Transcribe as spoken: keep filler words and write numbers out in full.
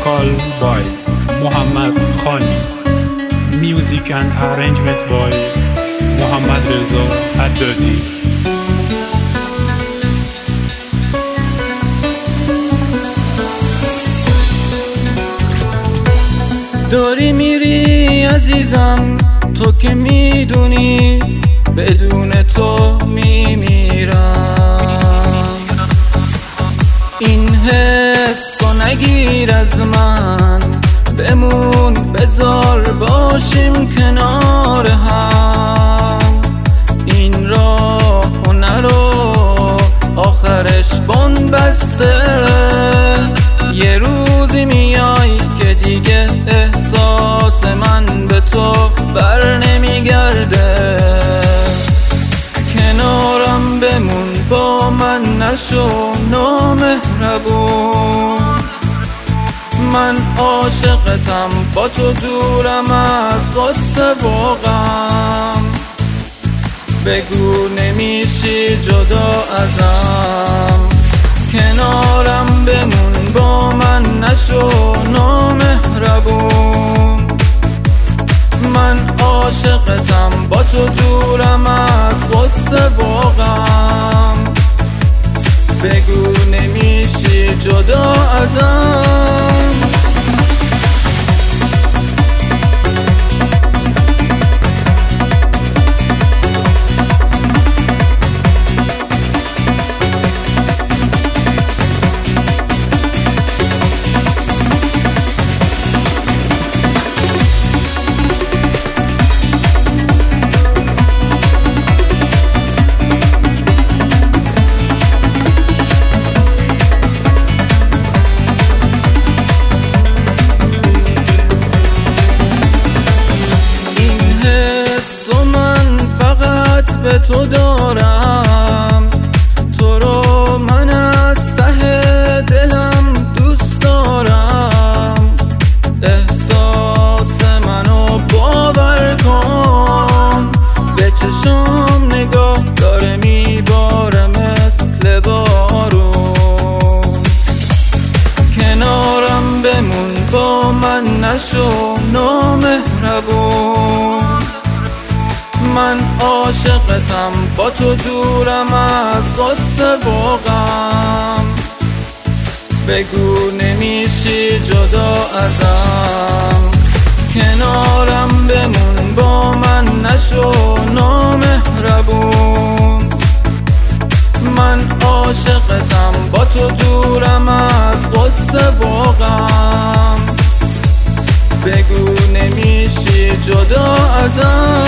vocal by Muhammad Khani, music and arrangement by Muhammad Reza Haddadi. داری میری عزیزم، تو که میدونی بدون تو میمیرم. این حسو نگیر از من، بمون بذار باشیم کنار هم. این راهو نرو آخرش بن بسته، یه روزی میای که دیگه احساس من به تو بر نمیگرده. کنارم بمون، با من نشو نامهربون. من عاشقتم، با تو دورم از غصه و غم. بگو نمیشی جدا ازم. کنارم بمون، با من نشو نامهربون. من عاشقتم، با تو دورم از غصه و غم. بگو نمیشی جدا ازم. به تو دارم، تو رو من از ته دلم دوست دارم. احساس منو باور کن، به چشام نگاه داره میباره مثل بارون. کنارم بمون، با من نشو نامهربون. من عاشقتم، با تو دورم از غصه و غم. بگو نمیشی جدا ازم. کنارم بمون، با من نشو نامهربون. من عاشقتم، با تو دورم از غصه و غم. بگو نمیشی جدا ازم.